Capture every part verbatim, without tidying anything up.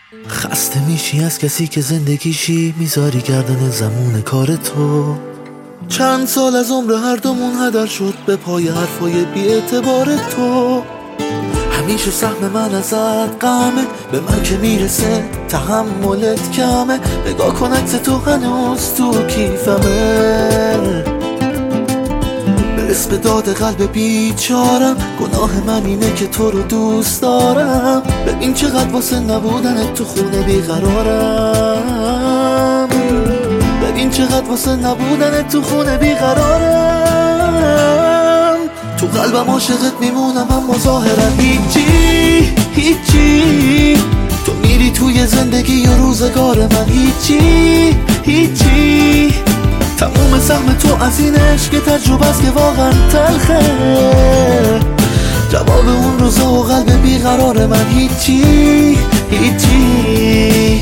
خسته میشی از کسی که زندگیشی میذاری گردن زمون کار تو. چند سال از عمر هر دومون هدر شد به پای حرفای بی اعتبار تو. همیشه سهم من ازت غمه، به من که میرسه تحملت کمه. نگاه کن عکس تو هنوز تو کیفمه. برس به داد قلب بیچارم، گناه من اینه که تو رو دوست دارم. ببین چقدر واسه نبودن تو خونه بیقرارم. ببین چقدر واسه نبودن تو خونه بیقرارم. تو قلبم عاشقت میمونم اما ظاهرا هیچی هیچی. تو میری توی زندگی و روزگار من هیچی هیچی. تموم سهم تو از این عشق تجربه است که واقعا تلخه. جواب اون روزا و قلب بیقرار من هیچی هیچی.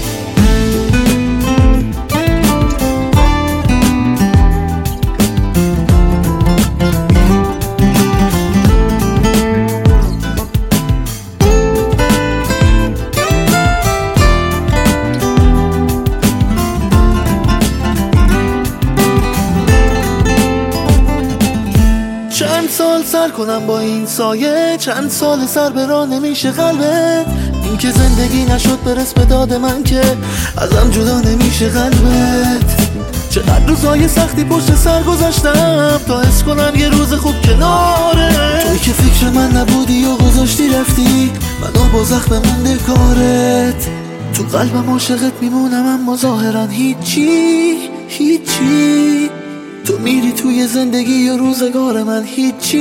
چند سال سر کنم با این سایه، چند سال سر به راه نمیشه قلبت. این که زندگی نشد برس به داد من که ازم جدا نمیشه قلبت. چقدر روزای سختی پشت سر گذاشتم تا حس کنم یه روز خوب کناره. توی که فکر من نبودی و گذاشتی رفتی منو با زخم مونده کارت. تو قلبم عاشقت میمونم اما ظاهرا هیچی هیچی. تو میری توی زندگی و روزگار من هیچی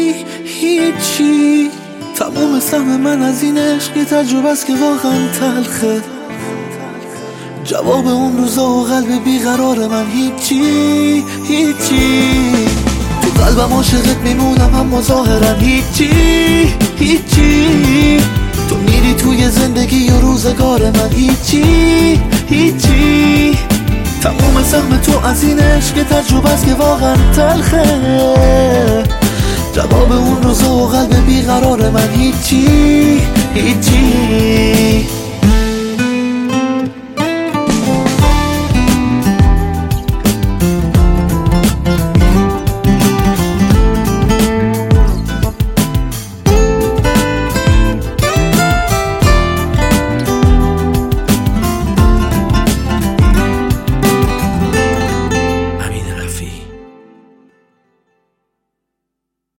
هیچی. تموم سهم من از این عشق تجربه است که واقعا تلخه. جواب اون روزا و قلب بیقرار من هیچی هیچی. تو قلبم عاشقت میمونم اما ظاهرا هیچی هیچی. تو میری توی زندگی و روزگار من هیچی هیچی. تموم سهم تو از این عشق تجربه است که واقعا تلخه. جواب اون روزا و قلب بیقرار من هیچی هیچی.